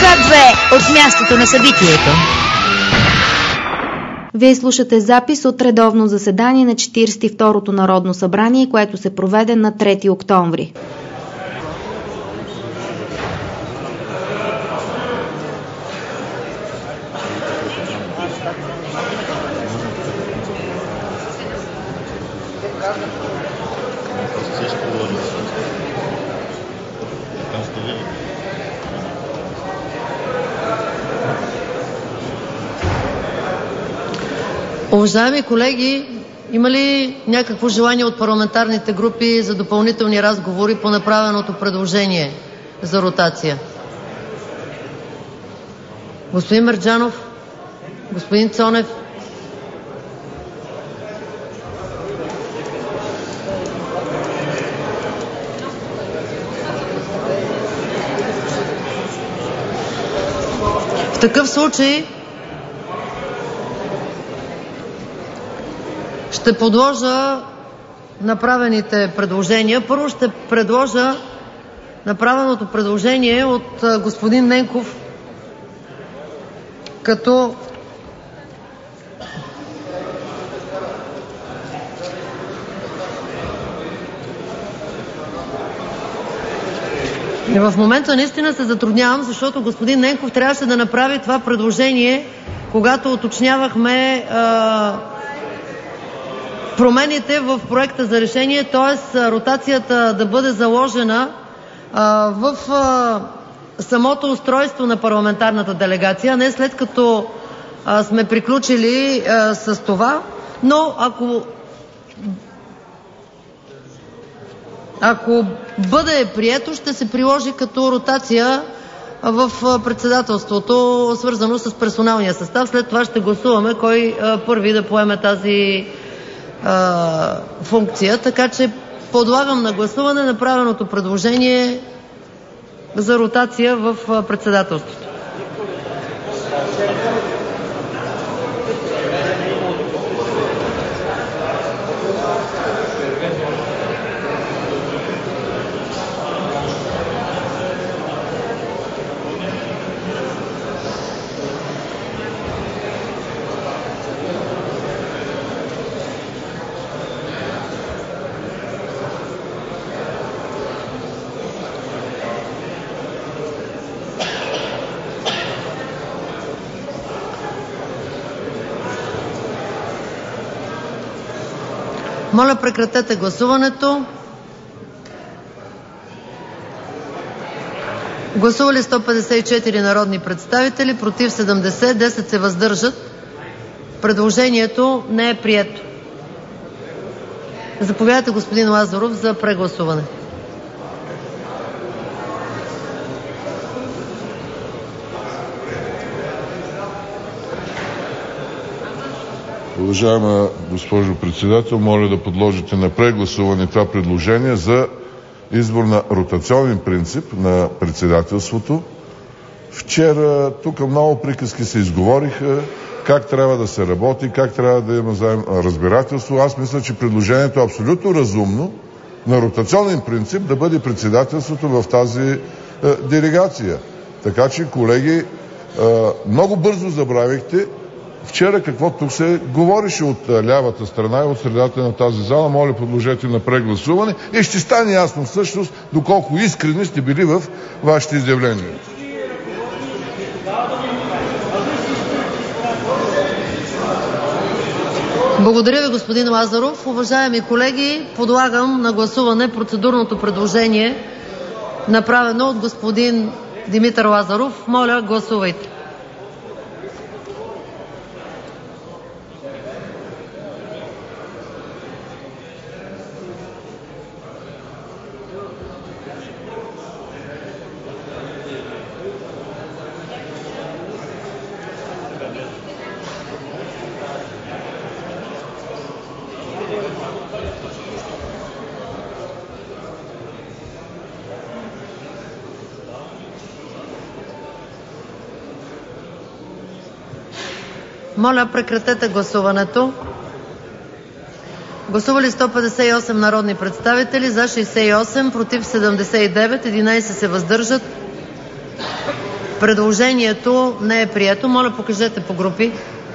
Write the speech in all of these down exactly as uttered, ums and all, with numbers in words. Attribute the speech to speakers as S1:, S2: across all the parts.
S1: две от мястото на събитието.
S2: Вие слушате запис от редовно заседание на четиридесет и второто Народно събрание, което се проведе на трети октомври.
S3: Уважаеми колеги, има ли някакво желание от парламентарните групи за допълнителни разговори по направеното предложение за ротация? Господин Мерджанов, господин Цонев. В такъв случай ще подложа направените предложения. Първо ще предложа направеното предложение от господин Ненков, като в момента наистина се затруднявам, защото господин Ненков трябваше да направи това предложение, когато уточнявахме а, промените в проекта за решение, т.е. ротацията да бъде заложена а, в а, самото устройство на парламентарната делегация, не след като а, сме приключили а, с това. Но ако ако бъде прието, ще се приложи като ротация в председателството, свързано с персоналния състав. След това ще гласуваме кой а, първи да поеме тази а, функция. Така че подлагам на гласуване направеното предложение за ротация в председателството. Моля, прекратете гласуването. Гласували сто петдесет и четири народни представители, против седемдесет, десет се въздържат. Предложението не е прието. Заповядайте, господин Лазаров, за прегласуване.
S4: Уважаема госпожо председател, моля да подложите на прегласуване това предложение за избор на ротационен принцип на председателството. Вчера тук много приказки се изговориха как трябва да се работи, как трябва да има заем разбирателство. Аз мисля, че предложението е абсолютно разумно на ротационен принцип да бъде председателството в тази е, делегация. Така че, колеги, е, много бързо забравихте вчера какво тук се говореше от лявата страна и от средата на тази зала. Моля, подложете на прегласуване и ще стане ясно всъщност доколко искрени сте били в вашите изявления.
S3: Благодаря ви, господин Лазаров. Уважаеми колеги, подлагам на гласуване процедурното предложение, направено от господин Димитър Лазаров. Моля, гласувайте. Моля, прекратете гласуването. Гласували сто петдесет и осем народни представители, за шейсет и осем, против седемдесет и девет, единадесет се въздържат. Предложението не е прието. Моля, покажете по групи.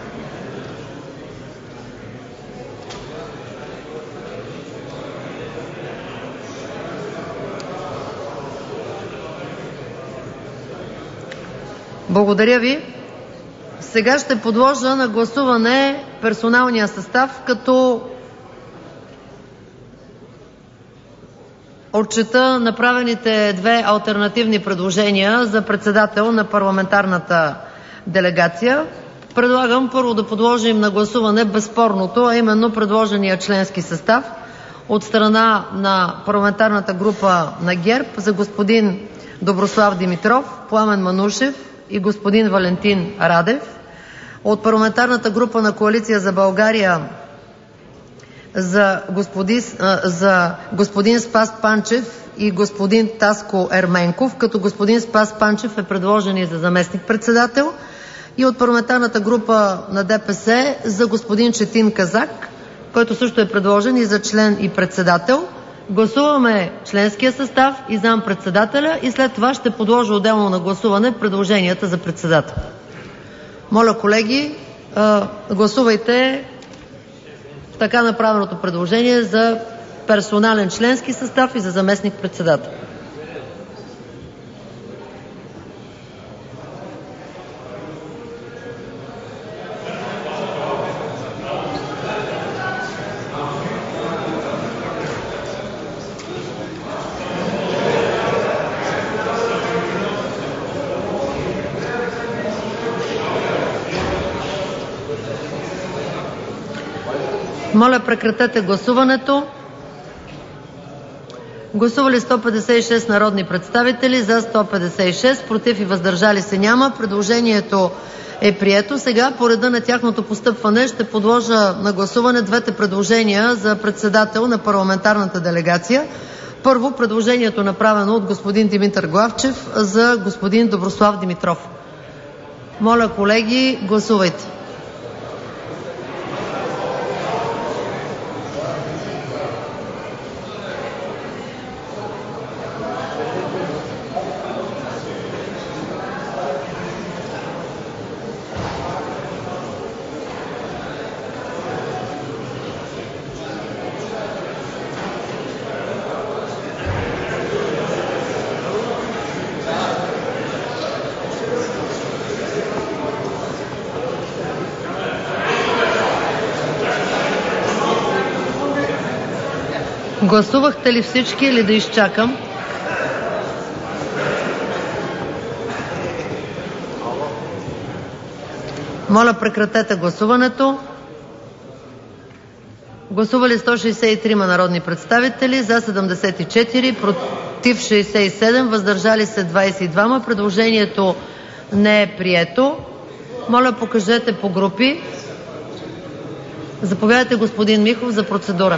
S3: Благодаря ви. Сега ще подложа на гласуване персоналния състав, като отчета направените две алтернативни предложения за председател на парламентарната делегация. Предлагам първо да подложим на гласуване безспорното, а именно предложения членски състав от страна на парламентарната група на ГЕРБ за господин Доброслав Димитров, Пламен Манушев и господин Валентин Радев, от парламентарната група на Коалиция за България за господин, за господин Спас Панчев и господин Таско Ерменков, като господин Спас Панчев е предложен и за заместник-председател, и от парламентарната група на ДПС за господин Четин Казак, който също е предложен и за член и председател. Гласуваме членския състав и заместник-председателя и след това ще подложа отделно на гласуване предложенията за председател. Моля, колеги, гласувайте така направеното предложение за персонален членски състав и за заместник-председател. Моля, прекратете гласуването. Гласували сто петдесет и шест народни представители, за сто петдесет и шест, против и въздържали се няма. Предложението е прието. Сега по реда на тяхното постъпване ще подложа на гласуване двете предложения за председател на парламентарната делегация. Първо, предложението направено от господин Димитър Главчев за господин Доброслав Димитров. Моля, колеги, гласувайте. Гласувахте ли всички или да изчакам? Моля, прекратете гласуването. Гласували сто шейсет и три народни представители, за седемдесет и четири, против шейсет и седем, въздържали се двадесет и два. Предложението не е прието. Моля, покажете по групи. Заповядайте, господин Михов, за процедура.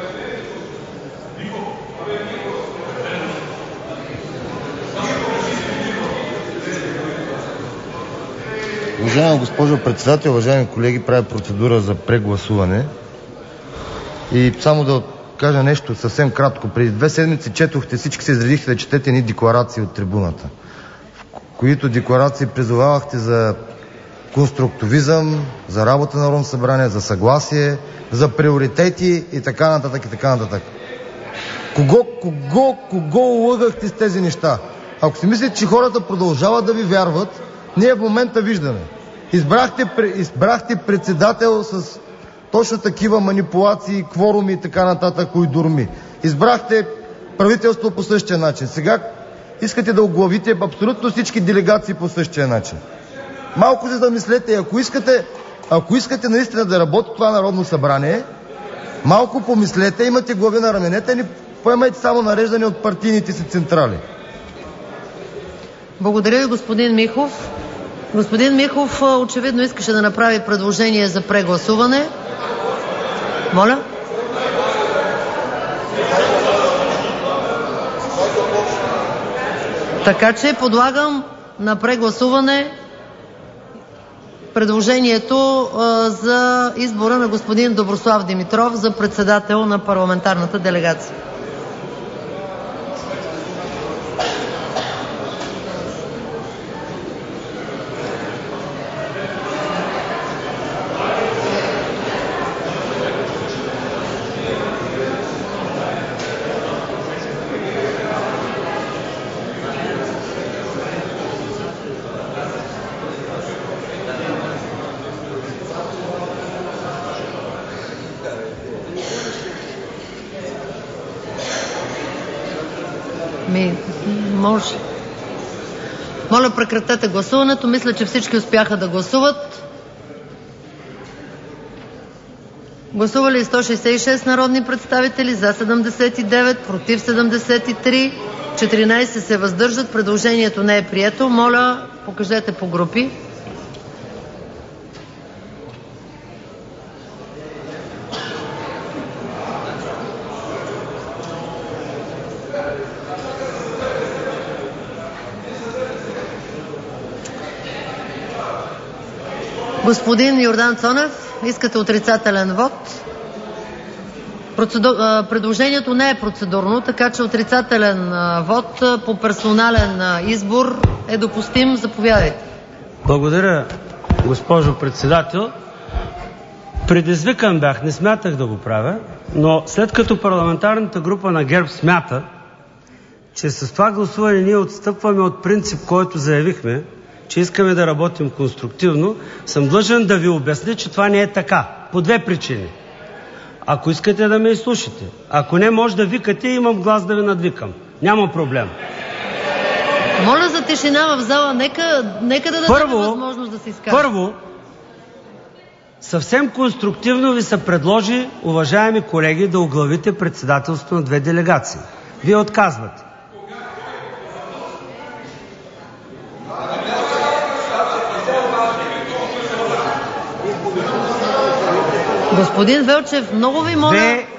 S5: Уважаема госпожо председател, уважаеми колеги, правя процедура за прегласуване. И само да кажа нещо съвсем кратко. Преди две седмици четохте, всички се изредихте да четете едни декларации от трибуната, в които декларации призовавахте за конструктивизъм, за работа на Народното събрание, за съгласие, за приоритети и така нататък и така нататък. Кого, кого, кого лъгахте с тези неща? Ако си мислите, че хората продължават да ви вярват, ние в момента виждаме. Избрахте, избрахте председател с точно такива манипулации, кворуми и така нататък, кои дурми. Избрахте правителство по същия начин. Сега искате да оглавите абсолютно всички делегации по същия начин. Малко се замислете, ако искате, ако искате наистина да работи това Народно събрание, малко помислете, имате глави на раменете, не поемайте само нареждане от партийните си централи.
S3: Благодаря ви, господин Михов. Господин Михов очевидно искаше да направи предложение за прегласуване. Моля? Така че подлагам на прегласуване предложението а, за избора на господин Доброслав Димитров за председател на парламентарната делегация. Ами, може. Моля, прекратете гласуването. Мисля, че всички успяха да гласуват. Гласували сто шейсет и шест народни представители, за седемдесет и девет, против седемдесет и три, четиринайсет се въздържат. Предложението не е прието. Моля, покажете по групи. Господин Йордан Цонев, искате отрицателен вод. Процеду... Предложението не е процедурно, така че отрицателен вод по персонален избор е допустим. Заповядайте.
S6: Благодаря, госпожо председател. Предизвикан бях, не смятах да го правя, но след като парламентарната група на ГЕРБ смята, че с това гласуване ние отстъпваме от принцип, който заявихме, че искаме да работим конструктивно, съм длъжен да ви обясня, че това не е така. По две причини. Ако искате да ме изслушате. Ако не, може да викате и имам глас да ви надвикам. Няма проблем.
S3: Моля за тишина в зала. Нека, нека да дадем
S6: първо,
S3: възможност да се изкаже.
S6: Първо, съвсем конструктивно ви се предложи, уважаеми колеги, да оглавите председателство на две делегации. Вие отказвате.
S3: Господин Велчев, много ви моля...
S6: Две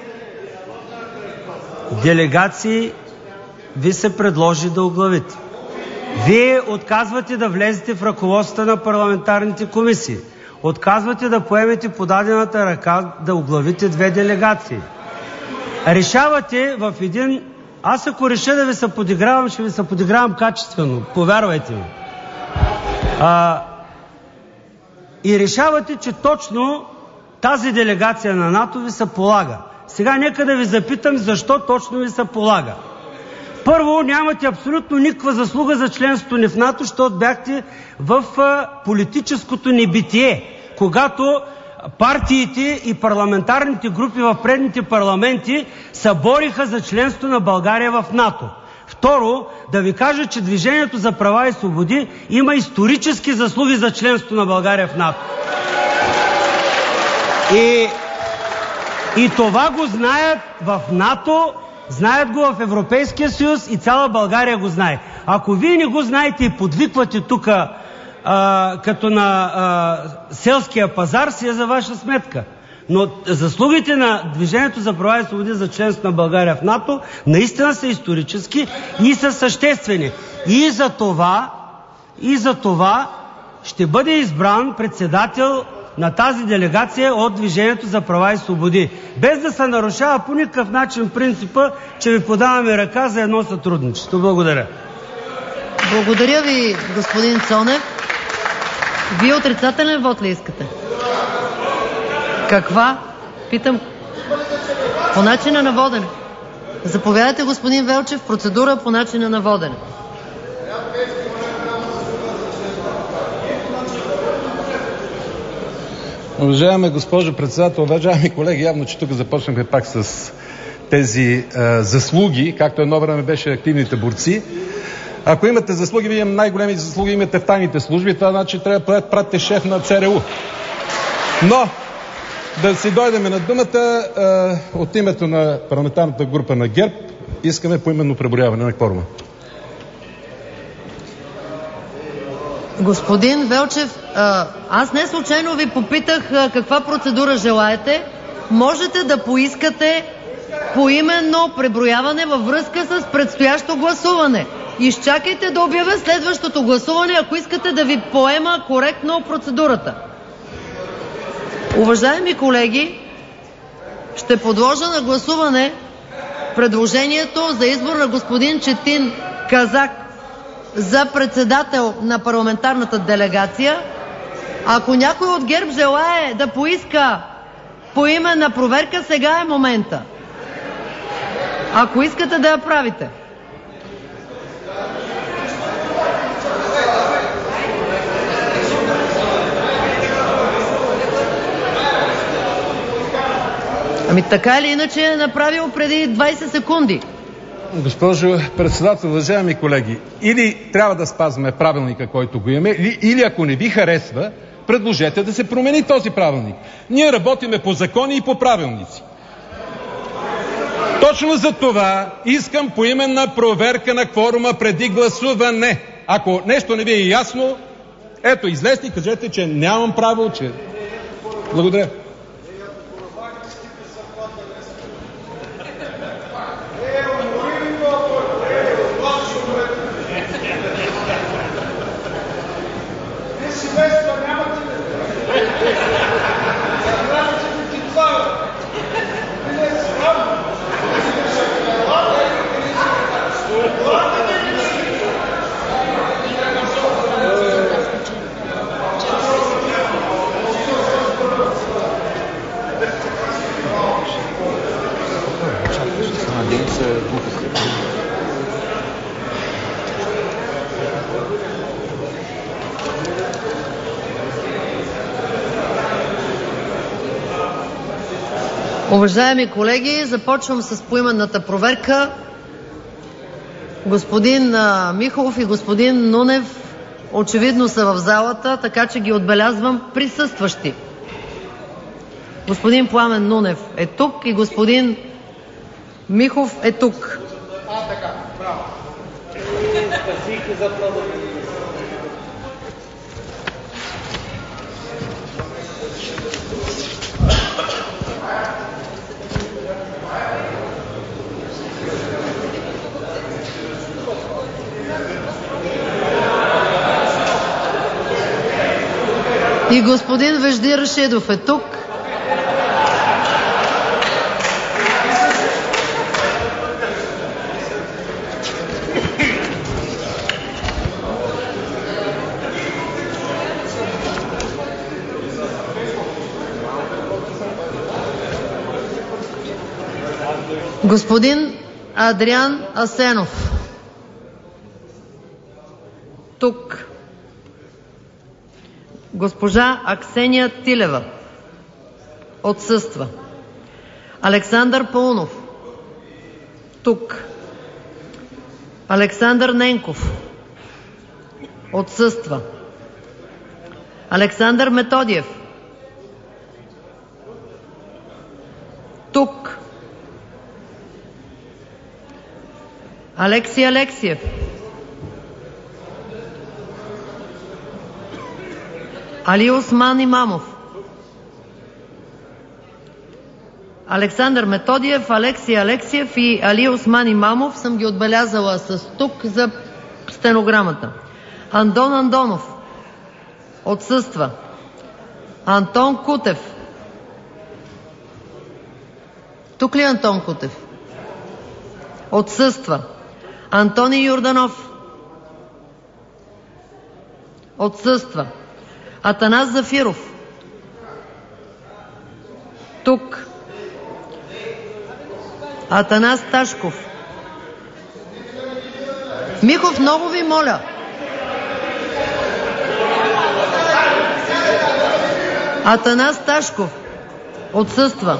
S6: делегации ви се предложи да оглавите. Вие отказвате да влезете в ръководството на парламентарните комисии. Отказвате да поемете подадената ръка да оглавите две делегации. Решавате в един... Аз ако реша да ви се подигравам, ще ви се подигравам качествено. Повярвайте ми. А... И решавате, че точно тази делегация на НАТО ви се полага. Сега нека да ви запитам, защо точно ви се полага. Първо, нямате абсолютно никаква заслуга за членството ни в НАТО, защото бяхте в политическото небитие, когато партиите и парламентарните групи в предните парламенти се бориха за членство на България в НАТО. Второ, да ви кажа, че Движението за права и свободи има исторически заслуги за членство на България в НАТО. И, и това го знаят в НАТО, знаят го в Европейския съюз и цяла България го знае. Ако вие не го знаете и подвиквате тук като на а, селския пазар, си е за ваша сметка. Но заслугите на Движението за права и свободи за членство на България в НАТО наистина са исторически и са съществени. И за това, и за това ще бъде избран председател на тази делегация от Движението за права и свободи. Без да се нарушава по никакъв начин принципа, че ви подаваме ръка за едно сътрудничество. Благодаря.
S3: Благодаря ви, господин Цонев. Вие отрицателен вод ли искате? Каква? Питам. По начина на водене. Заповядайте, господин Велчев, процедура по начина на водене.
S7: Уважаема госпожо председател, уважаеми колеги, явно, че тук започнахме пак с тези а, заслуги, както едно време беше активните борци. Ако имате заслуги, вие най-големи заслуги имате в тайните служби, това значи трябва да пратите шеф на ЦРУ. Но, да си дойдем на думата, а, от името на парламентарната група на ГЕРБ искаме поименно преброяване на кворума.
S3: Господин Велчев, аз не случайно ви попитах каква процедура желаете. Можете да поискате поименно преброяване във връзка с предстоящо гласуване. Изчакайте да обявя следващото гласуване, ако искате да ви поема коректно процедурата. Уважаеми колеги, ще подложа на гласуване предложението за избор на господин Четин Казак за председател на парламентарната делегация. Ако някой от ГЕРБ желае да поиска поименна проверка, сега е момента. Ако искате да я правите. Ами така или иначе е направил преди двайсет секунди.
S7: Госпожо председател, уважаеми колеги, или трябва да спазваме правилника, който го имаме, или, или ако не ви харесва, предложете да се промени този правилник. Ние работиме по закони и по правилници. Точно за това искам поименна проверка на кворума преди гласуване. Ако нещо не ви е ясно, ето, излезте и кажете, че нямам право, че... Благодаря.
S3: Уважаеми колеги, започвам с поименната проверка. Господин Михов и господин Нунев очевидно са в залата, така че ги отбелязвам присъстващи. Господин Пламен Нунев е тук и господин Михов е тук.
S8: А, така, браво.
S3: И господин Вежди Рашидов е тук. Господин Адриан Асенов. Тук. Госпожа Аксения Тилева. Отсъства. Александър Паунов. Тук. Александър Ненков. Отсъства. Александър Методиев. Тук. Алекси Алексиев. Али Осман Имамов. Александър Методиев, Алекси Алексиев и Али Осман Имамов съм ги отбелязала с тук за стенограмата. Андон Андонов. Отсъства. Антон Кутев. Тук ли е Антон Кутев? Отсъства. Антони Йорданов. Отсъства. Атанас Зафиров. Тук. Атанас Ташков. Михов, много ви моля. Атанас Ташков. Отсъства.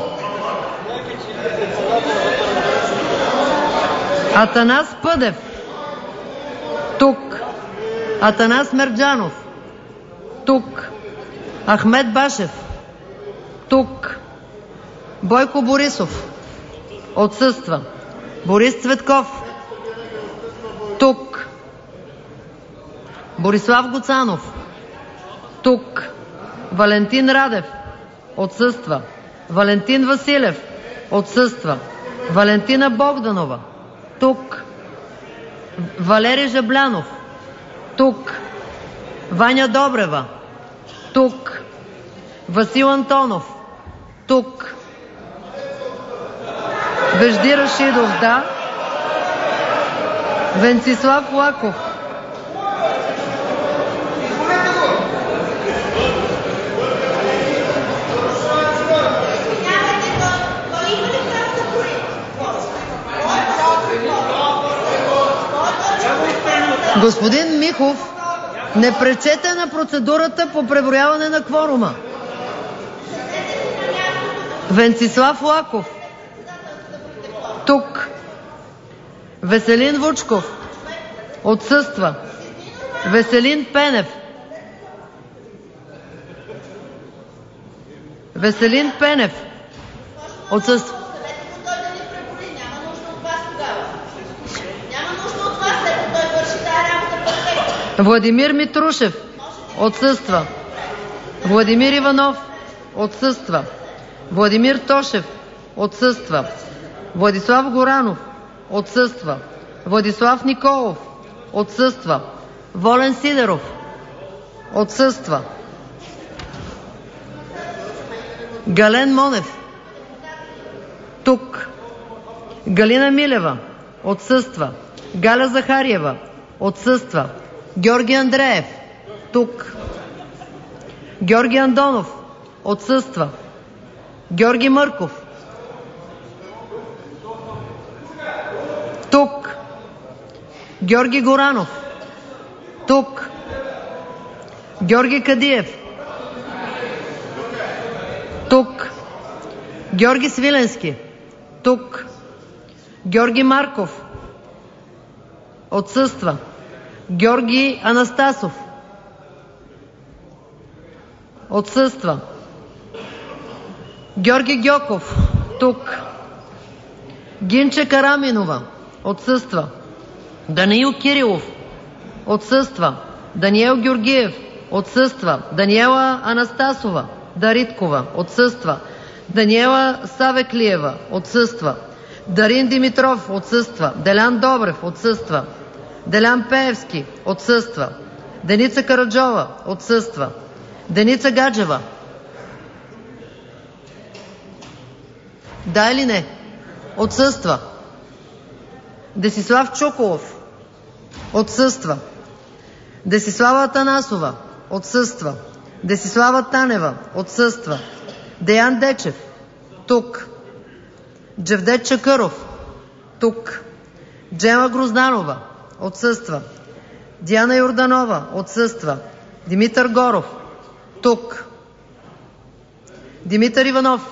S3: Атанас Пъдев. Тук. Атанас Мерджанов. Тук. Ахмед Башев. Тук. Бойко Борисов. Отсъства. Борис Цветков. Тук. Борислав Гоцанов. Тук. Валентин Радев. Отсъства. Валентин Василев. Отсъства. Валентина Богданова. Тук. Валери Жаблянов. Тук. Ваня Добрева. Тук. Васил Антонов. Тук. Вежди Рашидов, да. Венцислав Лаков. Господин Михов, не пречете на процедурата по преброяване на кворума. Венцислав Лаков. Тук. Веселин Вучков. Отсъства. Веселин Пенев. Веселин Пенев. Отсъства. Владимир Митрушев. Отсъства. Владимир Иванов. Отсъства. Владимир Тошев. Отсъства. Владислав Горанов. Отсъства. Владислав Николов. Отсъства. Волен Сидеров. Отсъства. Гален Монев. Тук. Галина Милева. Отсъства. Галя Захариева. Отсъства. Георги Андреев. Тук. Георги Андонов. Отсъства. Георги Мърков. Тук. Георги Горанов. Тук. Георги Кадиев. Тук. Георги Свиленски. Тук. Георги Марков. Отсъства. Георги Анастасов. Отсъства. Георги Гьоков. Тук. Гинче Караминова. Отсъства. Даниил Кирилов. Отсъства. Даниел Георгиев. Отсъства. Даниела Анастасова Дариткова. Отсъства. Даниела Савеклиева. Отсъства. Дарин Димитров. Отсъства. Делян Добрев. Отсъства. Делян Пеевски. Отсъства. Деница Караджова. Отсъства. Деница Гаджева. Да или не? Отсъства. Десислав Чуколов. Отсъства. Десислава Атанасова. Отсъства. Десислава Танева. Отсъства. Деян Дечев. Тук. Джевдет Чакъров. Тук. Джема Грозданова. Отсъства. Диана Йорданова. Отсъства. Димитър Горов. Тук. Димитър Иванов.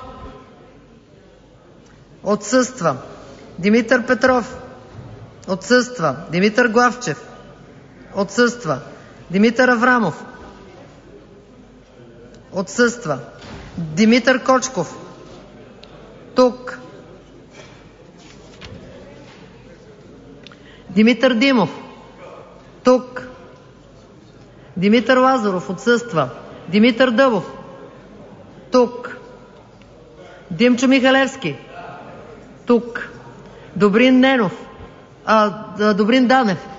S3: Отсъства. Димитър Петров. Отсъства. Димитър Главчев. Отсъства. Димитър Аврамов. Отсъства. Димитър Кочков. Тук. Димитър Димов. Тук. Димитър Лазаров. Отсъства. Димитър Дъбов. Тук. Димчо Михалевски. Тук. Добрин Ненов. А, Добрин Данев.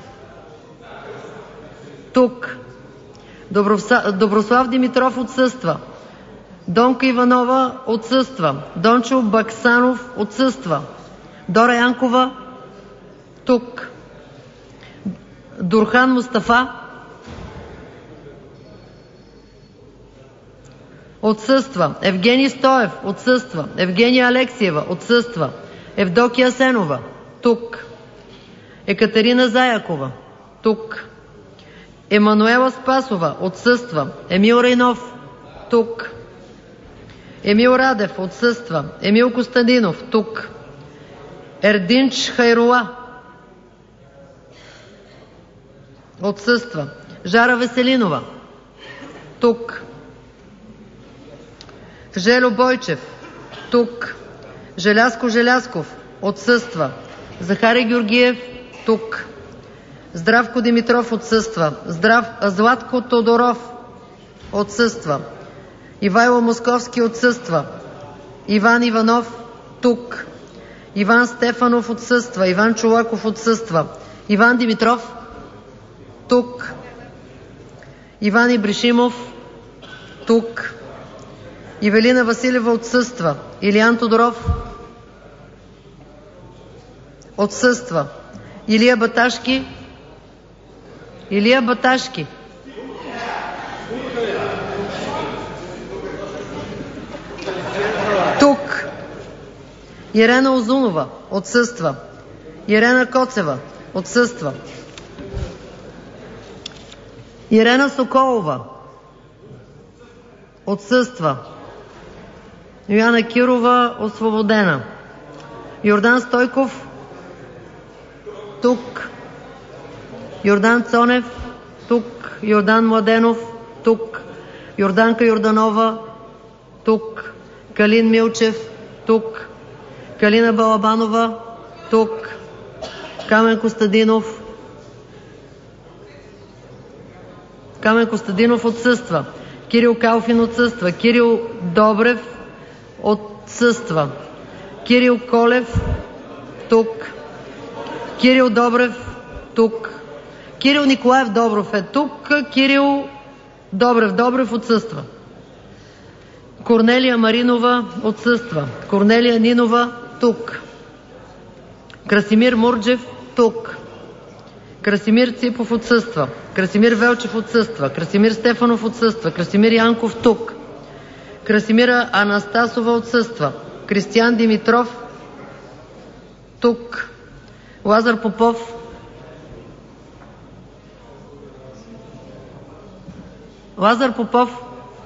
S3: Тук. Доброса... Доброслав Димитров. Отсъства. Донка Иванова. Отсъства. Дончо Баксанов. Отсъства. Дора Янкова. Тук. Дурхан Мустафа. Отсъства. Евгений Стоев. Отсъства. Евгения Алексиева. Отсъства. Евдокия Сенова. Тук. Екатерина Заякова. Тук. Емануела Спасова. Отсъства. Емил Рейнов. Тук. Емил Радев. Отсъства. Емил Костадинов. Тук. Ердинч Хайрула. Отсъства. Жара Веселинова. Тук. Желю Бойчев. Тук. Желязко Желязков. Отсъства. Захари Георгиев. Тук. Здравко Димитров. Отсъства. Здрав... Златко Тодоров. Отсъства. Ивайло Московски. Отсъства. Иван Иванов. Тук. Иван Стефанов. Отсъства. Иван Чолаков. Отсъства. Иван Димитров. Тук. Иван Ибришимов. Тук. Ивелина Василева. Отсъства. Илиян Тодоров. Отсъства. Илия Баташки. Илия Баташки. Тук. Ирена Озунова. Отсъства. Ирена Коцева. Отсъства. Ирена Соколова. Отсъства. Йоана Кирова. Освободена. Йордан Стойков. тук. Йордан Цонев, тук. Йордан Младенов, тук. Йорданка Йорданова, тук. Калин Милчев, тук. Калина Балабанова, тук. Камен Костадинов. Камен Костадинов отсъства. Кирил Калфин отсъства. Кирил Добрев отсъства. Кирил Колев, тук. Кирил Добрев, тук. Кирил Николаев Добров е тук. Кирил Добрев Добрев отсъства. Корнелия Маринова отсъства. Корнелия Нинова, тук. Красимир Мурджев, тук. Красимир Ципов отсъства. Красимир Велчев отсъства. Красимир Стефанов отсъства. Красимир Янков, тук. Красимира Анастасова отсъства. Кристиян Димитров, тук. Лазар Попов, Лазар Попов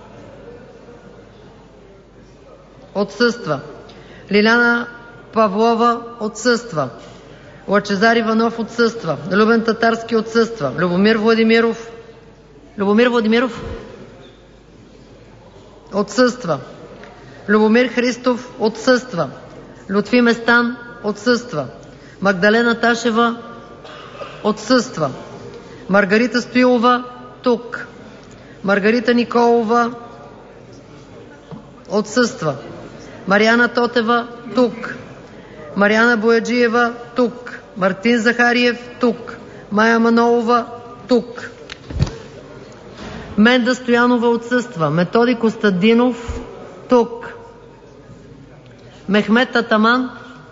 S3: отсъства. Лиляна Павлова отсъства. Лъчезар Иванов отсъства. Любен Татарски отсъства. Любомир Владимиров Любомир Владимиров отсъства. Любомир Христов отсъства. Лютви Местан отсъства. Магдалена Ташева отсъства. Маргарита Стоилова, тук. Маргарита Николова отсъства. Мариана Тотева, тук. Мариана Бояджиева, тук. Мартин Захариев, тук. Мая Манолова, тук. Менда Стоянова отсъства. Методи Костадинов, тук. Мехмет Атаман,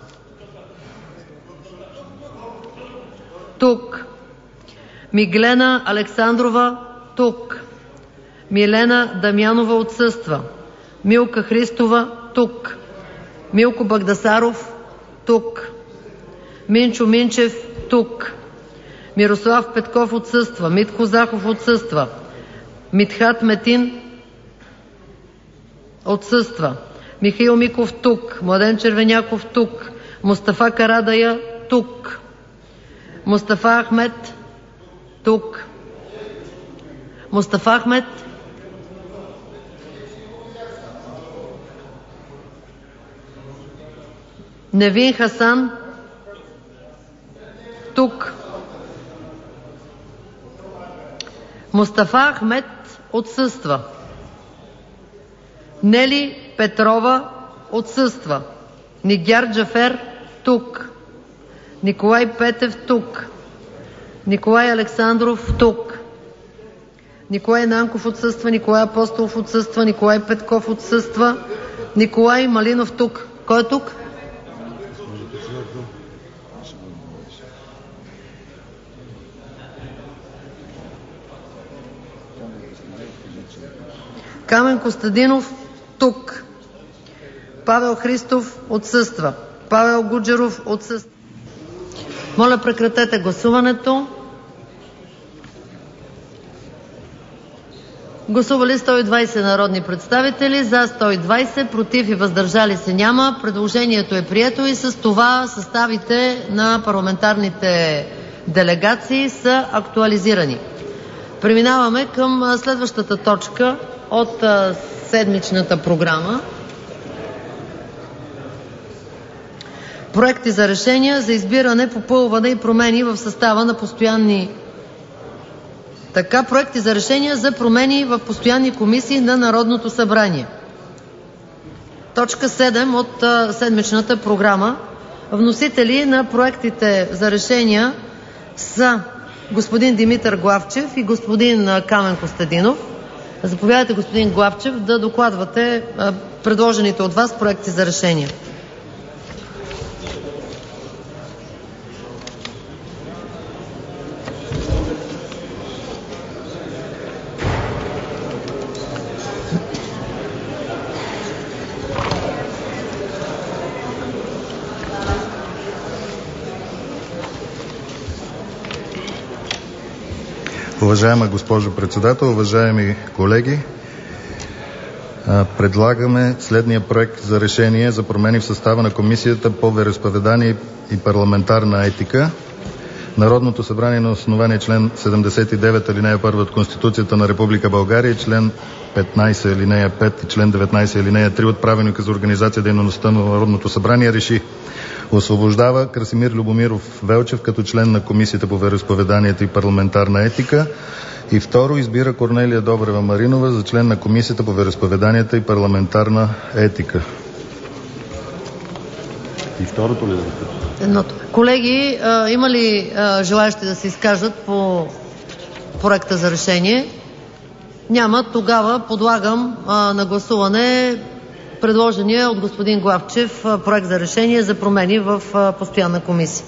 S3: тук. Миглена Александрова, тук. Милена Дамянова отсъства. Милка Христова, тук. Милко Багдасаров, тук. Минчо Минчев, тук. Мирослав Петков отсъства. Митко Захов отсъства. Митхат Метин отсъства. Михаил Миков, тук. Младен Червеняков, тук. Мустафа Карадая, тук. Мустафа Ахмед, тук. Мустафа Ахмед, Невин Хасан, тук. Мустафа Ахмед отсъства. Нели Петрова отсъства. Нигяр Джафер, тук. Николай Петев, тук. Николай Александров, тук. Николай Нанков отсъства. Николай Апостолов отсъства. Николай Петков отсъства. Николай Малинов, тук. Кой е тук? Камен Костадинов, тук. Павел Христов отсъства. Павел Гуджеров отсъства. Моля, прекратете гласуването. Гласували сто и двадесет народни представители, за сто и двадесет, против и въздържали се няма. Предложението е прието и с това съставите на парламентарните делегации са актуализирани. Преминаваме към следващата точка от седмичната програма. Проекти за решения за избиране, попълване и промени в състава на постоянни така, проекти за решения за промени в постоянни комисии на Народното събрание. Точка седем от а, седмичната програма. Вносители на проектите за решения са господин Димитър Главчев и господин а, Камен Костадинов. Заповядайте, господин Главчев, да докладвате а, предложените от вас проекти за решения.
S8: Уважаема госпожо председател, уважаеми колеги, предлагаме следния проект за решение за промени в състава на Комисията по вероизповедание и парламентарна етика. Народното събрание на основание член седемдесет и девет алинея първа от Конституцията на Република България и член петнайсет алинея пет и член деветнайсет алинея три от Правилника за организация и дейността на Народното събрание реши: освобождава Красимир Любомиров Велчев като член на Комисията по вероизповеданията и парламентарна етика. И второ, избира Корнелия Добрева Маринова за член на Комисията по вероизповеданията и парламентарна етика. И второто ли да запитам?
S3: Едното. Колеги, а, има ли а, желаящи да се изкажат по проекта за решение? Няма. Тогава подлагам а, на гласуване предложения от господин Главчев а, проект за решение за промени в а, постоянна комисия.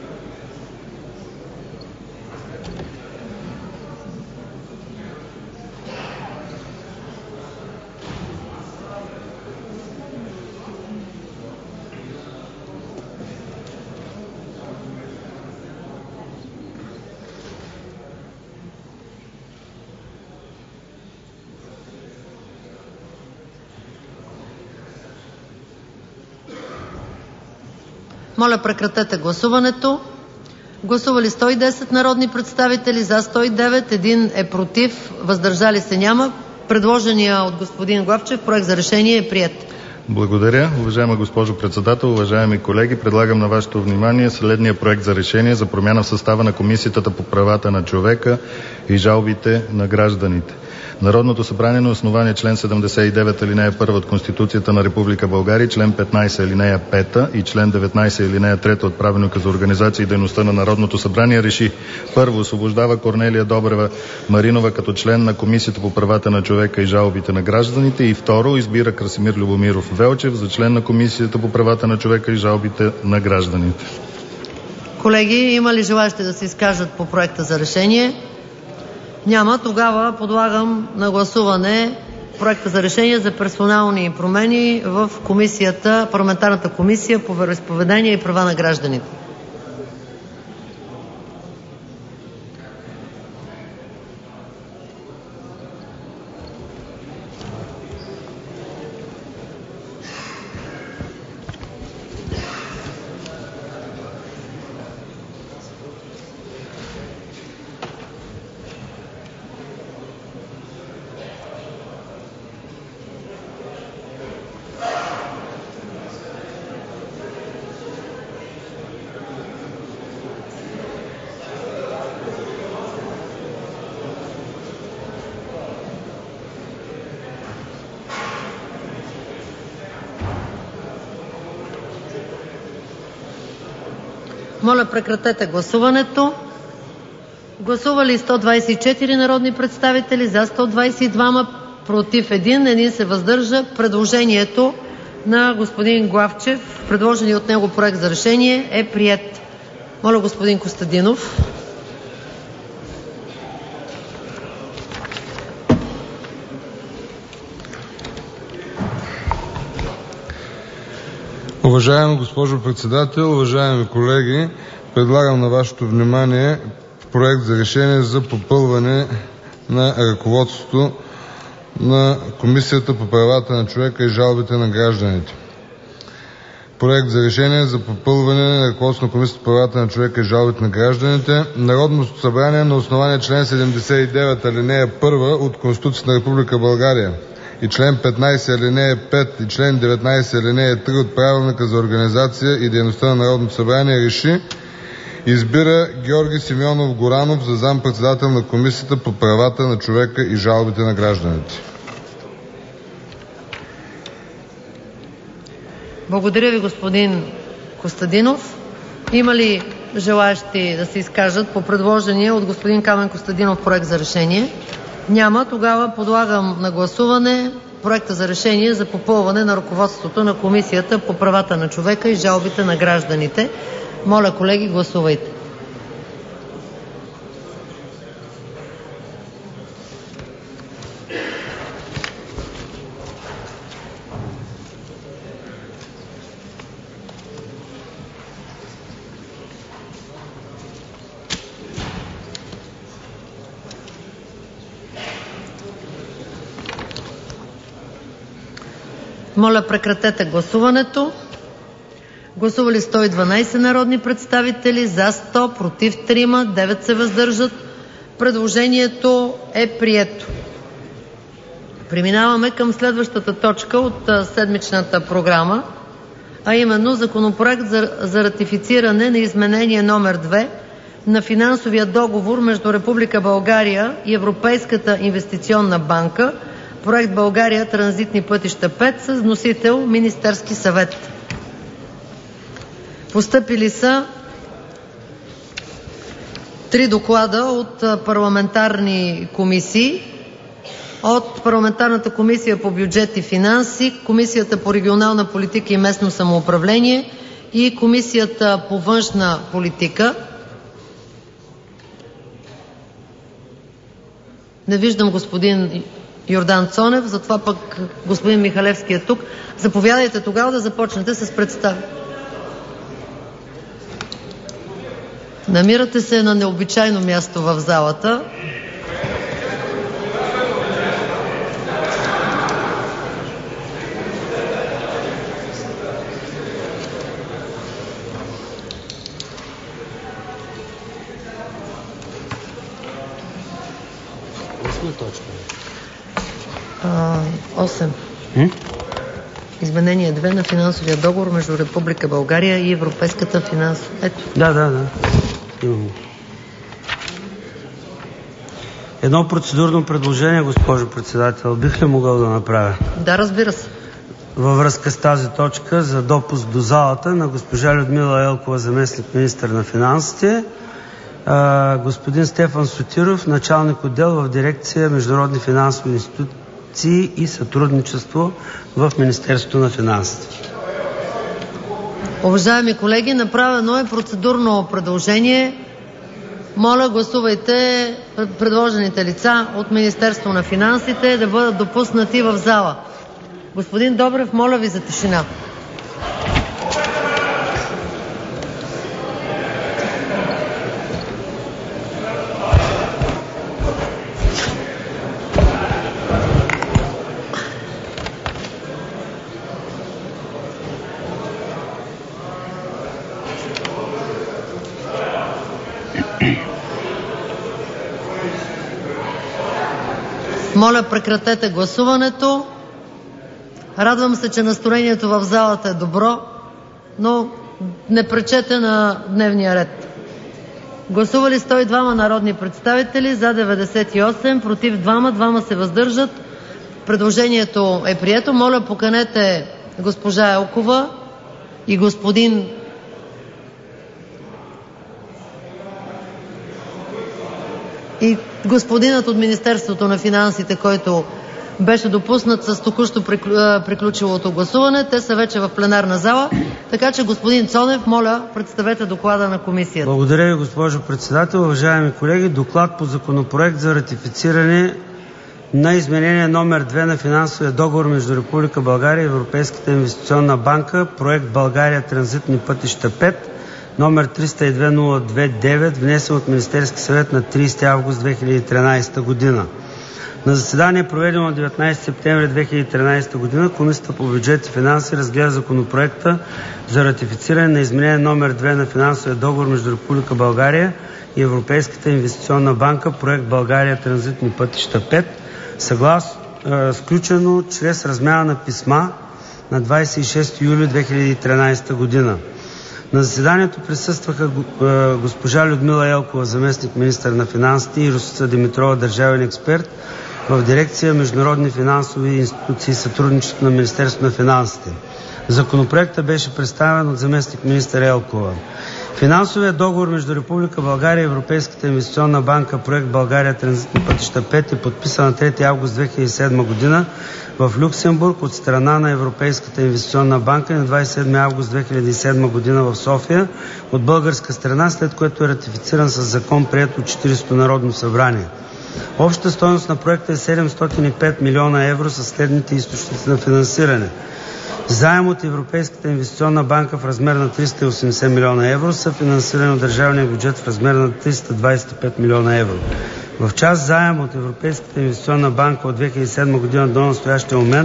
S3: Моля, прекратете гласуването. Гласували сто и десет народни представители, за сто и девет, един е против, въздържали се няма. Предложения от господин Главчев проект за решение е приет.
S8: Благодаря. Уважаема госпожо председател, уважаеми колеги, предлагам на вашето внимание следния проект за решение за промяна в състава на Комисията по правата на човека и жалбите на гражданите. Народното събрание на основание член седемдесет и девет алинея първа от Конституцията на Република България, член петнайсет алинея пета и член деветнайсет алинея трета от Правилника за организация и дейността на Народното събрание реши: първо, освобождава Корнелия Добрева Маринова като член на Комисията по правата на човека и жалбите на гражданите, и второ, избира Красимир Любомиров Велчев за член на Комисията по правата на човека и жалбите на гражданите.
S3: Колеги, има ли желаящи да се изкажат по проекта за решение? Няма. Тогава подлагам на гласуване проекта за решение за персонални промени в комисията, парламентарната комисия по вероизповедание и права на гражданите. Моля, прекратете гласуването. Гласували сто двайсет и четири народни представители, за сто двайсет и два, против един, един се въздържа. Предложението на господин Главчев, предложения от него проект за решение, е приет. Моля, господин Костадинов.
S9: Уважаема госпожо председател, уважаеми колеги, предлагам на вашето внимание проект за решение за попълване на ръководството на Комисията по правата на човека и жалбите на гражданите. Проект за решение за попълване на ръководството на Комисията по правата на човека и жалбите на гражданите. Народното събрание на основание член седемдесет и девет алинея първа от Конституцията на Република България и член петнайсет алинея пет и член деветнайсет алинея три от Правилника за организация и дейността на Народното събрание реши: избира Георги Симеонов Горанов за заместник-председател на Комисията по правата на човека и жалбите на гражданите.
S3: Благодаря ви, господин Костадинов. Има ли желаещи да се изкажат по предложения от господин Камен Костадинов проект за решение? Няма. Тогава подлагам на гласуване проекта за решение за попълване на ръководството на Комисията по правата на човека и жалбите на гражданите. Моля, колеги, гласувайте. Моля, прекратете гласуването. Гласували сто и дванадесет народни представители, за сто, против трима, девет се въздържат. Предложението е прието. Преминаваме към следващата точка от седмичната програма, а именно Законопроект за, за ратифициране на изменение номер две на финансовия договор между Република България и Европейската инвестиционна банка, проект България транзитни пътища пет, с вносител Министерски съвет. Постъпили са три доклада от парламентарни комисии. От Парламентарната комисия по бюджет и финанси, Комисията по регионална политика и местно самоуправление и Комисията по външна политика. Не виждам господин Йордан Цонев, затова пък господин Михалевски е тук. Заповядайте тогава да започнете с представ. Намирате се на необичайно място в залата. осем. Изменение две на финансовия договор между Република България и Европейската финансова. Ето.
S6: Да, да, да. Имам. Едно процедурно предложение, госпожо председател. Бих ли могъл да направя?
S3: Да, разбира се.
S6: Във връзка с тази точка за допуск до залата на госпожа Людмила Елкова, заместник-министър на финансите, господин Стефан Сотиров, началник отдел в дирекция Международни финансови институции и сътрудничество в Министерството на финансите.
S3: Уважаеми колеги, направено е процедурно предложение. Моля, гласувайте предложените лица от Министерството на финансите да бъдат допуснати в зала. Господин Добрев, моля ви за тишина. Моля, прекратете гласуването. Радвам се, че настроението в залата е добро, но не пречете на дневния ред. Гласували сто и двама народни представители, за деветдесет и осем, против двама, двама се въздържат. Предложението е прието. Моля, поканете госпожа Елкова и господин и господинът от Министерството на финансите, който беше допуснат с току-що приключилото гласуване. Те са вече в пленарна зала. Така че, господин Цонев, моля, представете доклада на комисията.
S6: Благодаря ви, госпожо председател. Уважаеми колеги, доклад по Законопроект за ратифициране на изменение номер две на финансовия договор между Република България и Европейската инвестиционна банка, проект България транзитни пътища пет, номер триста и две нула две девет, внесен от Министерски съвет на тридесети август две хиляди и тринадесета година. На заседание, проведено на деветнадесети септември две хиляди и тринадесета година, Комисията по бюджет и финанси разгледа Законопроекта за ратифициране на изменение номер две на финансовия договор между Република България и Европейската инвестиционна банка, проект България транзитни пътища пет, съгласно е, сключено чрез размяна на писма на двадесет и шести юли две хиляди и тринадесета година. На заседанието присъстваха госпожа Людмила Елкова, заместник-министър на финансите, и Росица Димитрова, държавен експерт в дирекция Международни финансови институции и сътрудничество на Министерството на финансите. Законопроектът беше представен от заместник-министър Елкова. Финансовият договор между Република България и Европейската инвестиционна банка, проект България транзитни пътища пет, е подписан на трети август две хиляди и седма година в Люксембург от страна на Европейската инвестиционна банка и на двадесет и седми август две хиляди и седма година в София от българска страна, след което е ратифициран със закон, приет от четиридесетото Народно събрание. Общата стойност на проекта е седемстотин и пет милиона евро със следните източници на финансиране: заем от Европейската инвестиционна банка в размер на триста и осемдесет милиона евро, съфинансиране от държавния бюджет в размер на триста двадесет и пет милиона евро. В част заем от Европейската инвестиционна банка от две хиляди и седма година до настоящия момент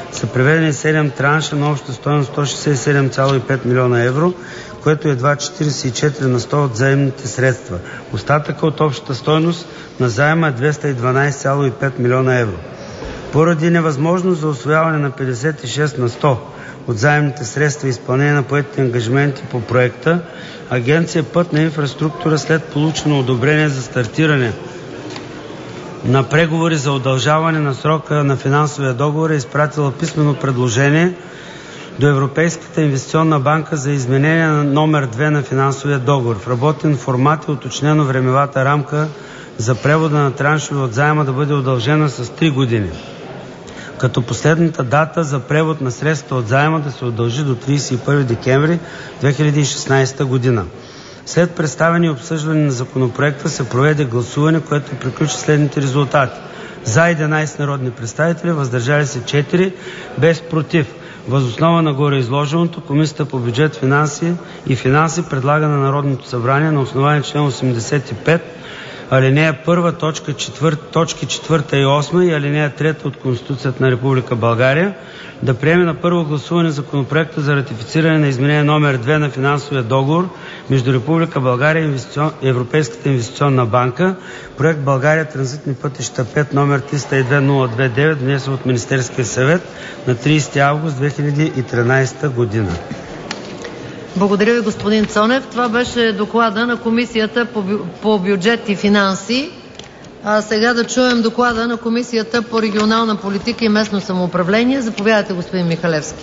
S6: са преведени седем транша на обща стойност сто шестдесет и седем цяло и пет милиона евро, което е едва четиридесет и четири на сто от заемните средства. Остатъка от общата стойност на заема е двеста и дванадесет цяло и пет милиона евро. Поради невъзможност за усвояване на петдесет и шест на сто от заемните средства и изпълнение на поетите ангажименти по проекта, Агенция Пътна инфраструктура след получено одобрение за стартиране на преговори за удължаване на срока на финансовия договор е изпратила писмено предложение до Европейската инвестиционна банка за изменение на номер две на финансовия договор. В работен формат е уточнено времевата рамка за превода на траншове от заема да бъде удължена с три години, като последната дата за превод на средства от заема да се удължи до тридесет и първи декември две хиляди и шестнадесета година. След представяне и обсъждане на законопроекта се проведе гласуване, което приключи следните резултати: за единадесет народни представители, въздържали се четири, без против. Въз основа на горе изложеното, Комисията по бюджет, финанси и финанси предлага на Народното събрание на основание член осемдесет и пет, алинея първа, точка четвърта, точки четвърта и осма и алинея трета от Конституцията на Република България да приеме на първо гласуване законопроекта за ратифициране на изменение номер две на финансовия договор между Република България и инвестицион... Европейската инвестиционна банка, проект България транзитни пътища пет, номер триста и две нула две девет, внесен от Министерския съвет на тридесети август две хиляди и тринадесета година.
S3: Благодаря ви, господин Цонев. Това беше доклада на Комисията по, бю... по бюджет и финанси. А сега да чуем доклада на Комисията по регионална политика и местно самоуправление. Заповядайте, господин Михалевски.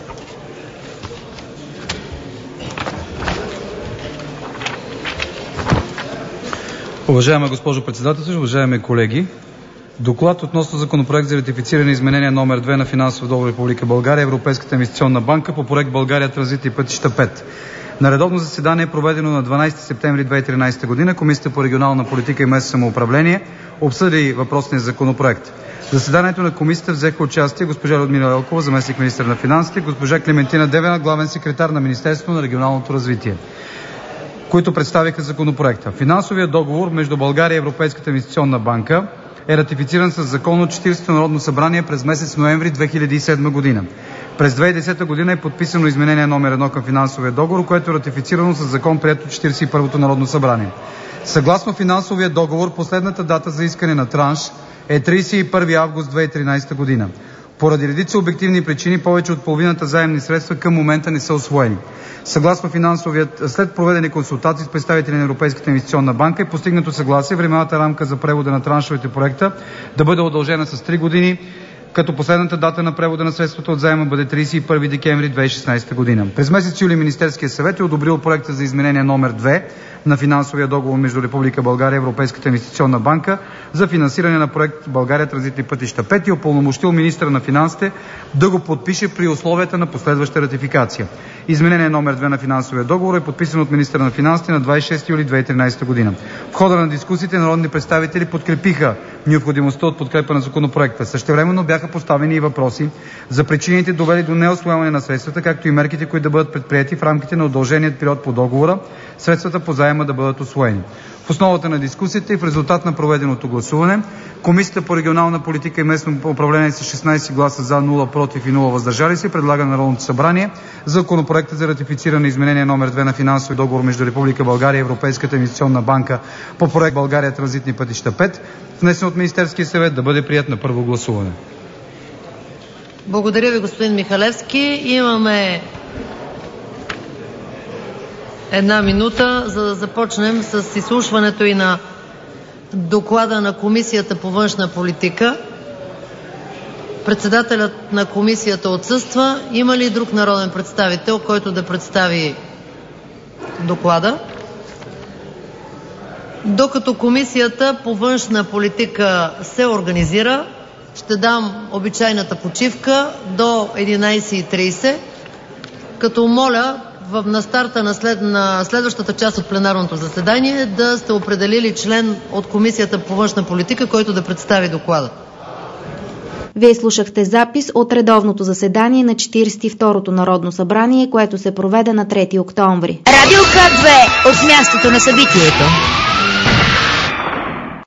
S10: Уважаема госпожо председател, уважаеми колеги! Доклад относно законопроект за ратифициране изменение номер две на финансов договор Република България, Европейската инвестиционна банка по проект България транзитни пътища пет. На редовно заседание, проведено на дванадесети септември две хиляди и тринадесета година, Комисията по регионална политика и местно самоуправление обсъди въпросния законопроект. В заседанието на комисията взеха участие госпожа Людмила Елкова, заместник-министър на финансите, госпожа Клементина Девена, главен секретар на Министерството на регионалното развитие, които представиха законопроекта. Финансовият договор между България и Европейската инвестиционна банка е ратифициран с закон от четиридесетото Народно събрание през месец ноември две хиляди и седма година. През две хиляди и десета година е подписано изменение номер едно към финансовия договор, което е ратифицирано с закон, приет от четиридесет и първото Народно събрание. Съгласно финансовия договор, последната дата за искане на транш е тридесет и първи август две хиляди и тринадесета година. Поради редица обективни причини, повече от половината заемни средства към момента не са усвоени. Съгласно финансовият, след проведени консултации с представители на Европейската инвестиционна банка е постигнато съгласие времевата рамка за превода на траншовете проекта да бъде удължена с три години, като последната дата на превода на средствата от заема бъде тридесет и първи декември две хиляди и шестнадесета година. През месец юли Министерския съвет е одобрил проекта за изменение номер две на финансовия договор между Република България и Европейската инвестиционна банка за финансиране на проект България транзитни пътища пет и упълномощил министъра на финансите да го подпише при условията на последваща ратификация. Изменение номер две на финансовия договор е подписано от министъра на финансите на двадесет и шести юли две хиляди и тринадесета година. В хода на дискусиите народни представители подкрепиха необходимостта от подкрепа на законопроекта. Същевременно бяха поставени и въпроси за причините, довели до неусвояване на средствата, както и мерките, които да бъдат предприети в рамките на удълженият период по договора, средствата по заема да бъдат усвоени. В основата на дискусията и в резултат на проведеното гласуване, Комисията по регионална политика и местно управление с шестнадесет гласа за, нула против и нула въздържали се предлага на Народното събрание законопроекта за ратифициране изменение номер две на финансови договор между Република България и Европейската инвестиционна банка по проект България транзитни пътища пет, внесен от Министерския съвет, да бъде приет на първо гласуване.
S3: Благодаря ви, господин Михалевски. Имаме една минута, за да започнем с изслушването и на доклада на Комисията по външна политика. Председателят на комисията отсъства. Има ли друг народен представител, който да представи доклада? Докато Комисията по външна политика се организира, ще дам обичайната почивка до единадесет и тридесет, като моля на старта на, след, на следващата част от пленарното заседание да сте определили член от Комисията по външна политика, който да представи доклада.
S2: Вие слушахте запис от редовното заседание на четиридесет и второто Народно събрание, което се проведе на трети октомври.
S1: Радио К две от мястото на събитието.